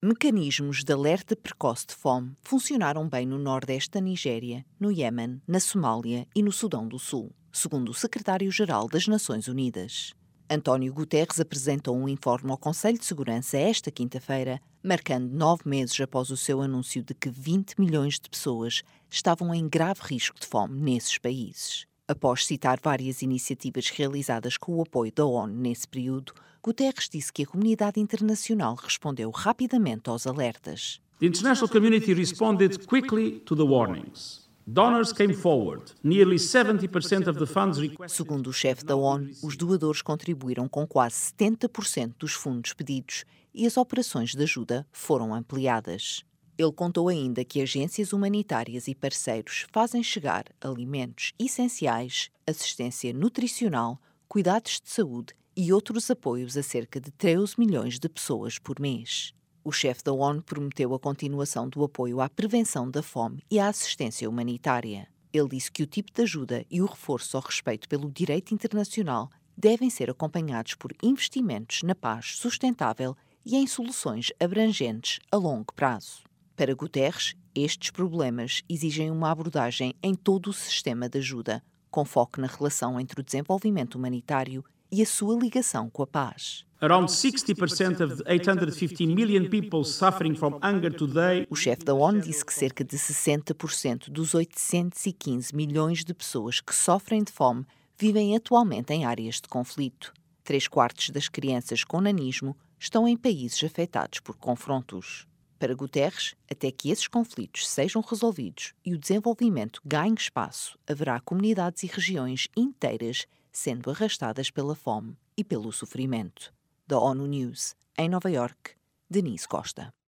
Mecanismos de alerta precoce de fome funcionaram bem no nordeste da Nigéria, no Iêmen, na Somália e no Sudão do Sul, segundo o secretário-geral das Nações Unidas. António Guterres apresentou um informe ao Conselho de Segurança esta quinta-feira, marcando 9 meses após o seu anúncio de que 20 milhões de pessoas estavam em grave risco de fome nesses países. Após citar várias iniciativas realizadas com o apoio da ONU nesse período, Guterres disse que a comunidade internacional respondeu rapidamente aos alertas. The international community responded quickly to the warnings. Donors came forward. Nearly 70% of the funds requested. Segundo o chefe da ONU, os doadores contribuíram com quase 70% dos fundos pedidos e as operações de ajuda foram ampliadas. Ele contou ainda que agências humanitárias e parceiros fazem chegar alimentos essenciais, assistência nutricional, cuidados de saúde e outros apoios a cerca de 13 milhões de pessoas por mês. O chefe da ONU prometeu a continuação do apoio à prevenção da fome e à assistência humanitária. Ele disse que o tipo de ajuda e o reforço ao respeito pelo direito internacional devem ser acompanhados por investimentos na paz sustentável e em soluções abrangentes a longo prazo. Para Guterres, estes problemas exigem uma abordagem em todo o sistema de ajuda, com foco na relação entre o desenvolvimento humanitário e a sua ligação com a paz. Around 60% of the 850 million people suffering from hunger today. O chefe da ONU disse que cerca de 60% dos 815 milhões de pessoas que sofrem de fome vivem atualmente em áreas de conflito. 3/4 das crianças com nanismo estão em países afetados por confrontos. Para Guterres, até que esses conflitos sejam resolvidos e o desenvolvimento ganhe espaço, haverá comunidades e regiões inteiras sendo arrastadas pela fome e pelo sofrimento. Da ONU News, em Nova Iorque, Denise Costa.